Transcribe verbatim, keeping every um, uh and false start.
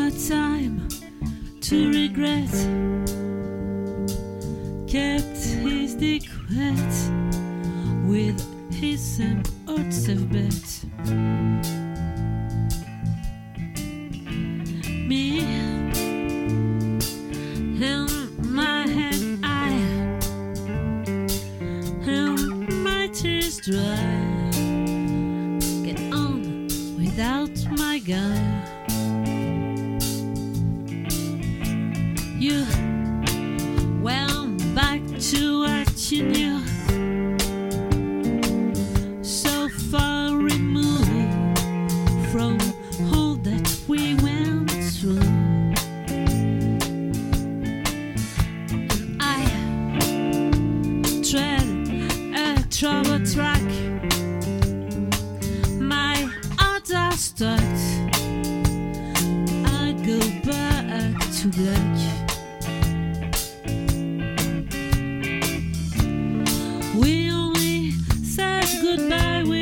no time to regret. Kept his secret with his same odds of bet. Me and my hand I and my tears dry. Get on without my guy. You went back to what you knew, so far removed from all that we went through. And I tread a troubled track, my odds are stuck. I go back to black. We only said goodbye.